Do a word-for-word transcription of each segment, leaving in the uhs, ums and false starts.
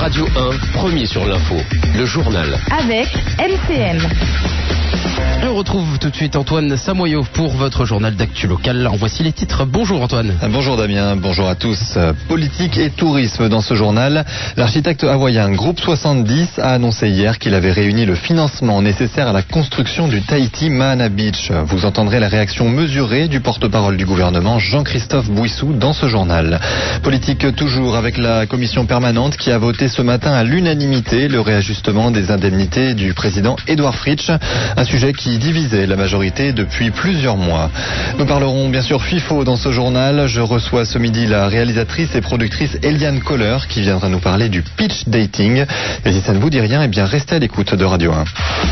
Radio un, premier sur l'info, le journal. Avec M C M. Et on retrouve tout de suite Antoine Samoyo pour votre journal d'actu local. En voici les titres. Bonjour Antoine. Bonjour Damien, bonjour à tous. Politique et tourisme dans ce journal. L'architecte hawaïen Groupe soixante-dix a annoncé hier qu'il avait réuni le financement nécessaire à la construction du Tahiti Mahana Beach. Vous entendrez la réaction mesurée du porte-parole du gouvernement Jean-Christophe Bouissou dans ce journal. Politique toujours avec la commission permanente qui a voté ce matin à l'unanimité le réajustement des indemnités du président Édouard Fritch. Un sujet qui divisait la majorité depuis plusieurs mois. Nous parlerons bien sûr FIFO dans ce journal. Je reçois ce midi la réalisatrice et productrice Eliane Kohler qui viendra nous parler du pitch dating. Et si ça ne vous dit rien, eh bien restez à l'écoute de Radio un.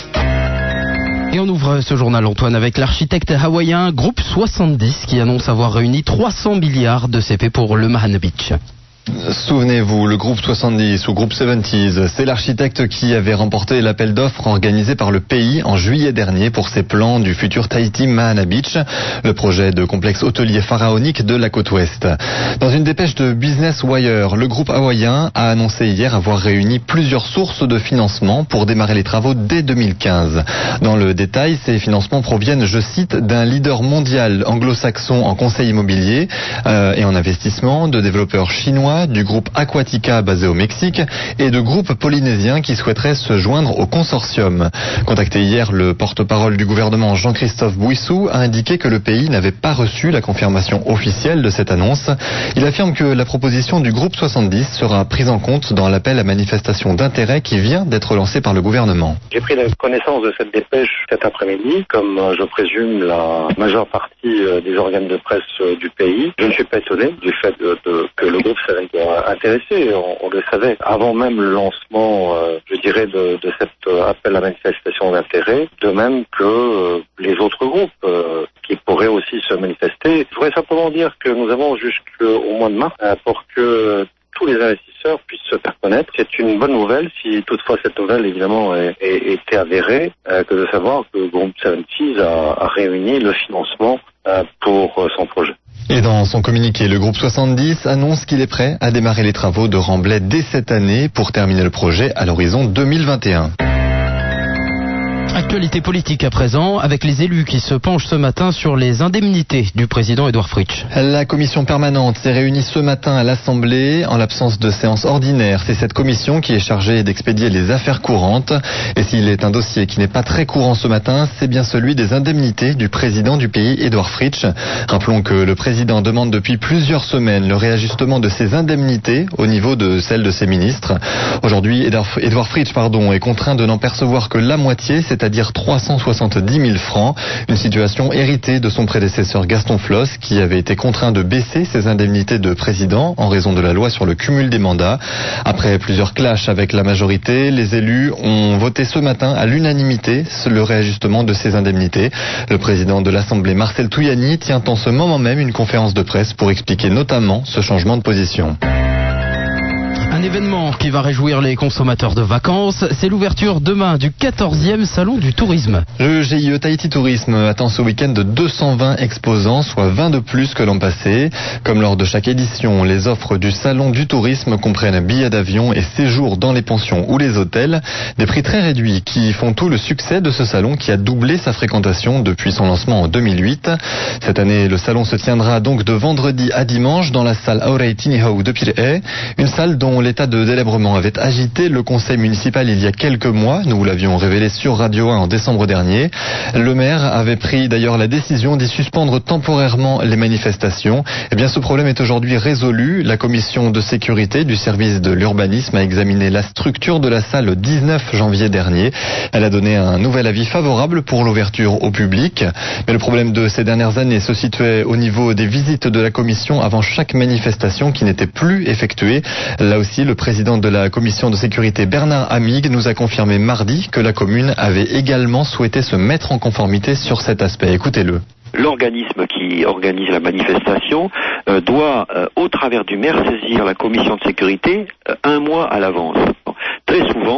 Et on ouvre ce journal, Antoine, avec l'architecte hawaïen Groupe soixante-dix qui annonce avoir réuni trois cents milliards de C P pour le Mahana Beach. Souvenez-vous, le groupe soixante-dix ou groupe soixante-dix, c'est l'architecte qui avait remporté l'appel d'offres organisé par le pays en juillet dernier pour ses plans du futur Tahiti Mahana Beach, le projet de complexe hôtelier pharaonique de la côte ouest. Dans une dépêche de Business Wire, le groupe hawaïen a annoncé hier avoir réuni plusieurs sources de financement pour démarrer les travaux dès deux mille quinze. Dans le détail, ces financements proviennent, je cite, d'un leader mondial anglo-saxon en conseil immobilier euh, et en investissement, de développeurs chinois, du groupe Aquatica basé au Mexique et de groupes polynésiens qui souhaiteraient se joindre au consortium. Contacté hier, le porte-parole du gouvernement Jean-Christophe Bouissou a indiqué que le pays n'avait pas reçu la confirmation officielle de cette annonce. Il affirme que la proposition du groupe soixante-dix sera prise en compte dans l'appel à manifestation d'intérêt qui vient d'être lancé par le gouvernement. J'ai pris connaissance de cette dépêche cet après-midi, comme je présume la majeure partie des organes de presse du pays. Je ne suis pas étonné du fait de, de, que le groupe intéressé, on, on le savait avant même le lancement, euh, je dirais, de, de cet euh, appel à manifestation d'intérêt, de même que euh, les autres groupes euh, qui pourraient aussi se manifester. Je voudrais simplement dire que nous avons jusqu'au mois de mars euh, pour que tous les investisseurs puissent se faire connaître. C'est une bonne nouvelle, si toutefois cette nouvelle évidemment est, est, était avérée, euh, que de savoir que le groupe soixante-dix a, a réuni le financement euh, pour euh, son projet. Et dans son communiqué, le groupe soixante-dix annonce qu'il est prêt à démarrer les travaux de remblai dès cette année pour terminer le projet à l'horizon deux mille vingt et un. Actualité politique à présent, avec les élus qui se penchent ce matin sur les indemnités du président Édouard Fritch. La commission permanente s'est réunie ce matin à l'Assemblée en l'absence de séance ordinaire. C'est cette commission qui est chargée d'expédier les affaires courantes. Et s'il est un dossier qui n'est pas très courant ce matin, c'est bien celui des indemnités du président du pays, Édouard Fritch. Rappelons que le président demande depuis plusieurs semaines le réajustement de ses indemnités au niveau de celles de ses ministres. Aujourd'hui, Édouard Fritch pardon, est contraint de n'en percevoir que la moitié, c'est c'est-à-dire trois cent soixante-dix mille francs, une situation héritée de son prédécesseur Gaston Flosse qui avait été contraint de baisser ses indemnités de président en raison de la loi sur le cumul des mandats. Après plusieurs clashs avec la majorité, les élus ont voté ce matin à l'unanimité le réajustement de ces indemnités. Le président de l'Assemblée, Marcel Touyani, tient en ce moment même une conférence de presse pour expliquer notamment ce changement de position. Un événement qui va réjouir les consommateurs de vacances, c'est l'ouverture demain du quatorzième salon du tourisme. Le G I E Tahiti Tourisme attend ce week-end de deux cent vingt exposants, soit vingt de plus que l'an passé. Comme lors de chaque édition, les offres du salon du tourisme comprennent billets d'avion et séjours dans les pensions ou les hôtels. Des prix très réduits qui font tout le succès de ce salon qui a doublé sa fréquentation depuis son lancement en deux mille huit. Cette année, le salon se tiendra donc de vendredi à dimanche dans la salle Auray Tinihau de Pirée, une salle dont l'état de délabrement avait agité le conseil municipal il y a quelques mois. Nous l'avions révélé sur Radio un en décembre dernier. Le maire avait pris d'ailleurs la décision d'y suspendre temporairement les manifestations. Eh bien, ce problème est aujourd'hui résolu. La commission de sécurité du service de l'urbanisme a examiné la structure de la salle le dix-neuf janvier dernier. Elle a donné un nouvel avis favorable pour l'ouverture au public. Mais le problème de ces dernières années se situait au niveau des visites de la commission avant chaque manifestation qui n'était plus effectuée. Là aussi, le président de la commission de sécurité, Bernard Amig, nous a confirmé mardi que la commune avait également souhaité se mettre en conformité sur cet aspect. Écoutez-le. L'organisme qui organise la manifestation euh, doit, euh, au travers du maire, saisir la commission de sécurité euh, un mois à l'avance. Très souvent,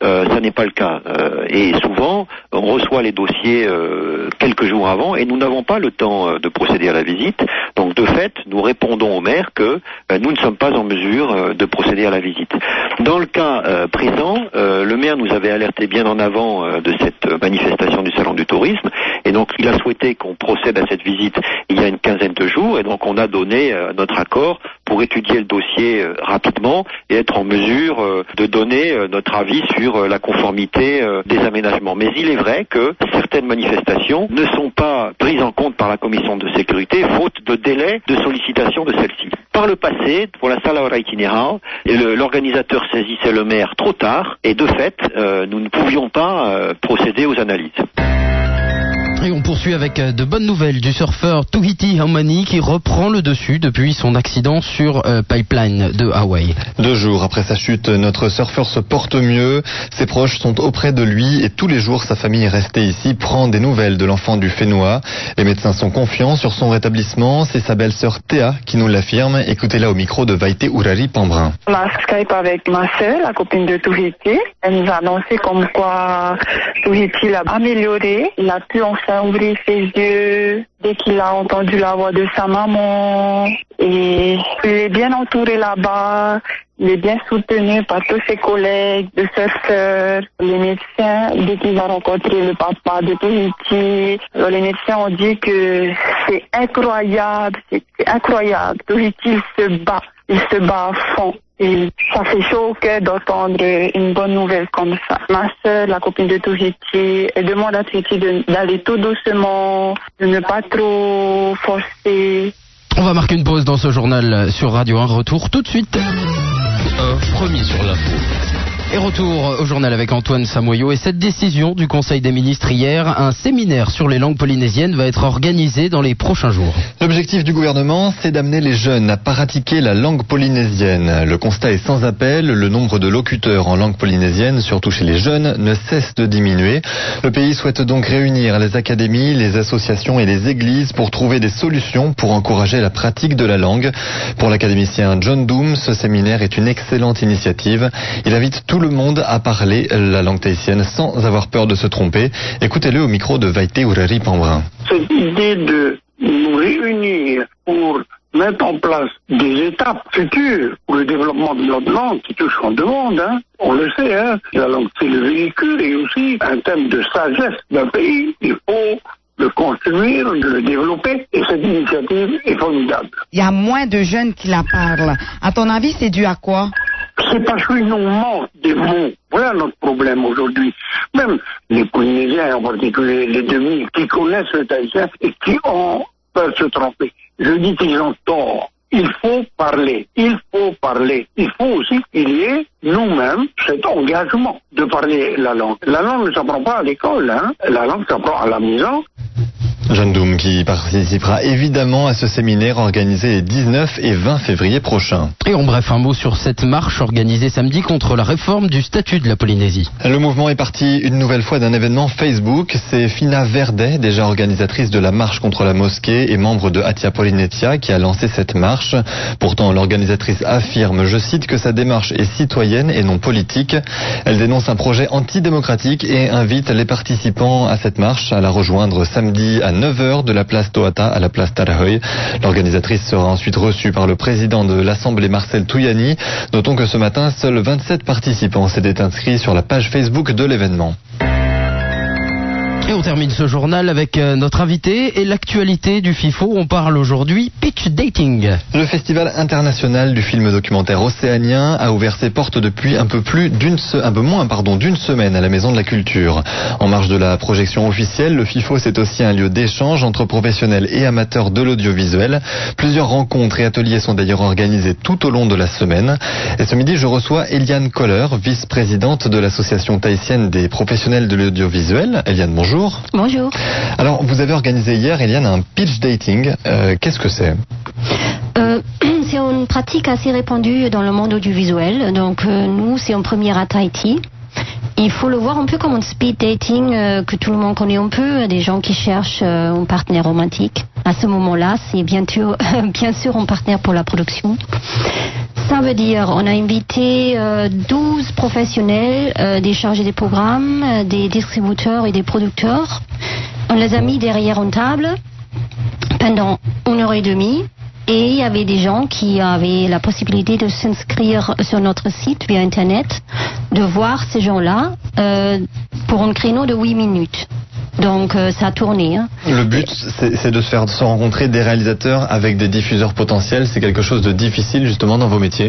euh, ça n'est pas le cas. Euh, et souvent, on reçoit les dossiers euh, quelques jours avant et nous n'avons pas le temps euh, de procéder à la visite. Donc de fait, nous répondons au maire que euh, nous ne sommes pas en mesure euh, de procéder à la visite. Dans le cas euh, présent, euh, le maire nous avait alerté bien en avant euh, de cette manifestation du Salon du Tourisme et donc il a souhaité qu'on procède à cette visite il y a une quinzaine de jours et donc on a donné euh, notre accord pour étudier le dossier euh, rapidement et être en mesure euh, de donner euh, notre avis sur euh, la conformité euh, des aménagements. Mais il est vrai que certaines manifestations ne sont pas prises en compte par la commission de sécurité faute de délai de sollicitation de celle-ci. Par le passé, pour la Sala Ora Itinerale, le, l'organisateur saisissait le maire trop tard et de fait, euh, nous ne pouvions pas euh, procéder aux analyses. Et on poursuit avec de bonnes nouvelles du surfeur Tuhiti Hamani qui reprend le dessus depuis son accident sur euh, Pipeline de Hawaï. Deux jours après sa chute, notre surfeur se porte mieux. Ses proches sont auprès de lui et tous les jours, sa famille est restée ici, prend des nouvelles de l'enfant du Fénois. Les médecins sont confiants sur son rétablissement. C'est sa belle-sœur Théa qui nous l'affirme. Écoutez-la au micro de Vaïté Urari Pambrin. On a Skype avec ma sœur, la copine de Tuhiti. Elle nous a annoncé comme quoi Tuhiti l'a amélioré. Il a pu enfin ouvrir ses yeux dès qu'il a entendu la voix de sa maman. Et il est bien entouré là-bas. Il est bien soutenu par tous ses collègues de surfeurs, les médecins. Dès qu'il a rencontré le papa de Tuhiti, les médecins ont dit que c'est incroyable, c'est incroyable. Tuhiti, il se bat, il se bat à fond. Et ça fait chaud au cœur d'entendre une bonne nouvelle comme ça. Ma sœur, la copine de Tuhiti, elle demande à Tuhiti d'aller tout doucement, de ne pas trop forcer. On va marquer une pause dans ce journal sur Radio un. Retour tout de suite. Un premier sur l'info. Et retour au journal avec Antoine Samoyo. Et cette décision du Conseil des ministres hier, un séminaire sur les langues polynésiennes va être organisé dans les prochains jours. L'objectif du gouvernement, c'est d'amener les jeunes à pratiquer la langue polynésienne. Le constat est sans appel. Le nombre de locuteurs en langue polynésienne, surtout chez les jeunes, ne cesse de diminuer. Le pays souhaite donc réunir les académies, les associations et les églises pour trouver des solutions pour encourager la pratique de la langue. Pour l'académicien John Doom, ce séminaire est une excellente initiative. Il invite tout le monde à parler la langue tahitienne sans avoir peur de se tromper. Écoutez-le au micro de Vaïté Urari Pambrin. Cette idée de nous réunir pour mettre en place des étapes futures pour le développement de notre langue qui touche en demande, hein. On le sait, hein. La langue c'est le véhicule et aussi un thème de sagesse d'un pays. Il faut le construire, de le développer, et cette initiative est formidable. Il y a moins de jeunes qui la parlent. À ton avis, c'est dû à quoi? C'est parce qu'il nous manque des mots. Voilà notre problème aujourd'hui. Même les Polynésiens, en particulier les demi, qui connaissent le tahitien et qui en peuvent se tromper. Je dis qu'ils ont tort. Il faut parler. Il faut parler. Il faut aussi qu'il y ait nous-mêmes cet engagement de parler la langue. La langue ne s'apprend pas à l'école, hein. La langue s'apprend à la maison. John Doom qui participera évidemment à ce séminaire organisé les dix-neuf et vingt février prochains. Et en bref, un mot sur cette marche organisée samedi contre la réforme du statut de la Polynésie. Le mouvement est parti une nouvelle fois d'un événement Facebook. C'est Fina Verdet, déjà organisatrice de la marche contre la mosquée et membre de Hatia Polynesia, qui a lancé cette marche. Pourtant, l'organisatrice affirme, je cite, que sa démarche est citoyenne et non politique. Elle dénonce un projet antidémocratique et invite les participants à cette marche à la rejoindre samedi à neuf heures de la place Toata à la place Tarahoy. L'organisatrice sera ensuite reçue par le président de l'Assemblée, Marcel Touyani. Notons que ce matin, seuls vingt-sept participants s'étaient inscrits sur la page Facebook de l'événement. Et on termine ce journal avec notre invité et l'actualité du FIFO. On parle aujourd'hui pitch dating. Le Festival international du film documentaire océanien a ouvert ses portes depuis un peu plus d'une se... un peu moins pardon d'une semaine à la Maison de la Culture. En marge de la projection officielle, le FIFO c'est aussi un lieu d'échange entre professionnels et amateurs de l'audiovisuel. Plusieurs rencontres et ateliers sont d'ailleurs organisés tout au long de la semaine. Et ce midi, je reçois Eliane Koller, vice-présidente de l'association tahitienne des professionnels de l'audiovisuel. Eliane, bonjour. Bonjour. Alors, vous avez organisé hier, Eliane, un pitch dating. Euh, qu'est-ce que c'est ? euh, C'est une pratique assez répandue dans le monde audiovisuel. Donc, euh, nous, c'est en première à Tahiti. Il faut le voir un peu comme un speed dating euh, que tout le monde connaît un peu, des gens qui cherchent euh, un partenaire romantique. À ce moment-là, c'est bien sûr, bien sûr un partenaire pour la production. Ça veut dire on a invité euh, douze professionnels, euh, des chargés des programmes, euh, des distributeurs et des producteurs. On les a mis derrière une table pendant une heure et demie. Et il y avait des gens qui avaient la possibilité de s'inscrire sur notre site via Internet, de voir ces gens-là euh, pour un créneau de huit minutes. Donc euh, ça a tourné. Hein. Le but, c'est, c'est de se faire se rencontrer des réalisateurs avec des diffuseurs potentiels. C'est quelque chose de difficile justement dans vos métiers.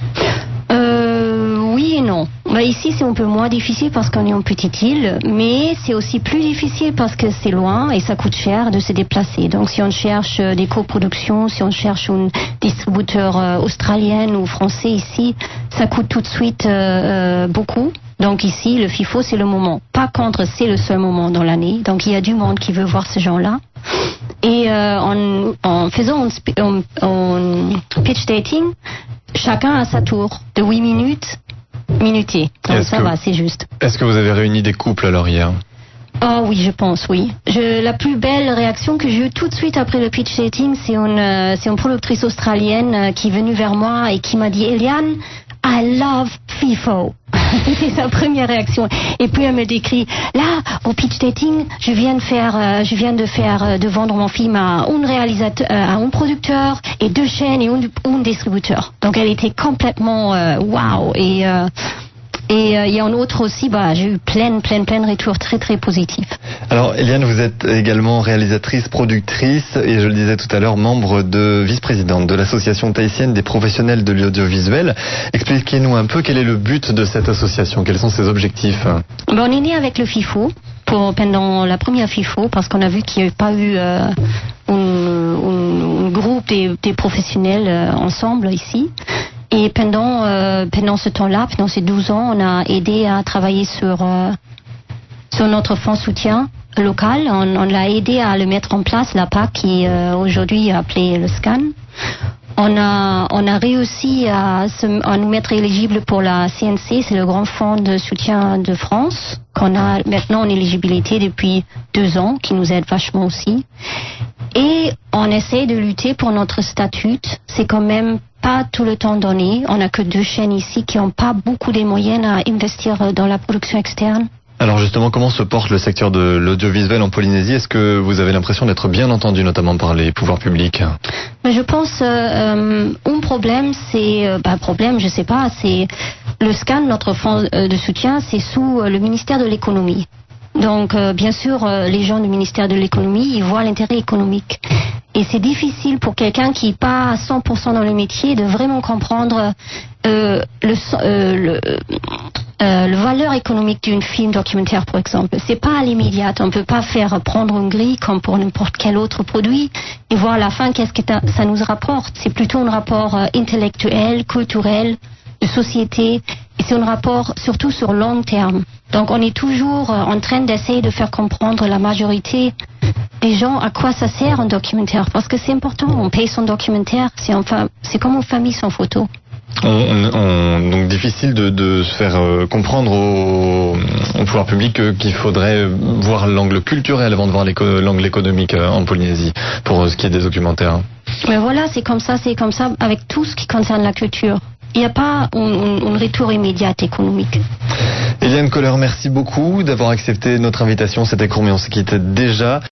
Euh, oui et non. Bah, ici c'est un peu moins difficile parce qu'on est en petite île, mais c'est aussi plus difficile parce que c'est loin et ça coûte cher de se déplacer. Donc si on cherche des coproductions, si on cherche un distributeur euh, australien ou français ici, ça coûte tout de suite euh, euh, beaucoup. Donc ici, le FIFO, c'est le moment. Par contre, c'est le seul moment dans l'année. Donc il y a du monde qui veut voir ces gens-là. Et euh, en, en faisant un, un, un pitch dating, chacun a sa tour de huit minutes, minuté. Donc est-ce ça que, va, c'est juste. Est-ce que vous avez réuni des couples alors hier ? Oh oui, je pense, oui. Je, la plus belle réaction que j'ai eue tout de suite après le pitch dating, c'est une, euh, c'est une productrice australienne euh, qui est venue vers moi et qui m'a dit « Eliane, I love FIFO ». C'était sa première réaction. Et puis elle me décrit, là, au pitch dating, je viens de faire, euh, je viens de faire, euh, de vendre mon film à un réalisateur, euh, à un producteur et deux chaînes et un, un distributeur. Donc elle était complètement euh, waouh. Et euh, Et il euh, y a un autre aussi, bah, j'ai eu plein, plein, plein de retours très, très positifs. Alors, Eliane, vous êtes également réalisatrice, productrice, et je le disais tout à l'heure, membre de vice-présidente de l'association tahitienne des professionnels de l'audiovisuel. Expliquez-nous un peu quel est le but de cette association, quels sont ses objectifs. Bon, on est né avec le FIFO, pour, pendant la première FIFO, parce qu'on a vu qu'il n'y avait pas eu euh, un, un, un groupe des, des professionnels euh, ensemble ici. Et pendant, euh, pendant ce temps-là, pendant ces douze ans, on a aidé à travailler sur, euh, sur notre fonds soutien local. On, on l'a aidé à le mettre en place, l'A P A C, qui euh, aujourd'hui est appelé le SCAN. On a, on a réussi à, se, à nous mettre éligible pour la C N C, c'est le grand fonds de soutien de France, qu'on a maintenant en éligibilité depuis deux ans, qui nous aide vachement aussi. Et on essaie de lutter pour notre statut. C'est quand même pas tout le temps donné. On n'a que deux chaînes ici qui n'ont pas beaucoup de moyens à investir dans la production externe. Alors justement, comment se porte le secteur de l'audiovisuel en Polynésie ? Est-ce que vous avez l'impression d'être bien entendu, notamment par les pouvoirs publics ? Mais je pense euh, un problème, c'est euh, bah, problème, je sais pas, c'est le SCAN, notre fonds de soutien, c'est sous le ministère de l'économie. Donc, euh, bien sûr, euh, les gens du ministère de l'économie, ils voient l'intérêt économique. Et c'est difficile pour quelqu'un qui n'est pas à cent pour cent dans le métier de vraiment comprendre euh, le, euh, le, euh, le valeur économique d'un film documentaire, par exemple. C'est pas à l'immédiat. On peut pas faire prendre une grille comme pour n'importe quel autre produit et voir à la fin qu'est-ce que ça nous rapporte. C'est plutôt un rapport euh, intellectuel, culturel, de société. Et c'est un rapport surtout sur long terme. Donc on est toujours en train d'essayer de faire comprendre la majorité des gens à quoi ça sert un documentaire. Parce que c'est important, on paye son documentaire, c'est, enfin, c'est comme une famille sans photo. On, on, donc difficile de, de se faire euh, comprendre au, au pouvoir public euh, qu'il faudrait voir l'angle culturel avant de voir l'éco, l'angle économique euh, en Polynésie pour euh, ce qui est des documentaires. Mais voilà, c'est comme ça, c'est comme ça avec tout ce qui concerne la culture. Il n'y a pas un, un, un retour immédiat économique. Eliane Kohler, merci beaucoup d'avoir accepté notre invitation. C'était court, mais on se quitte déjà.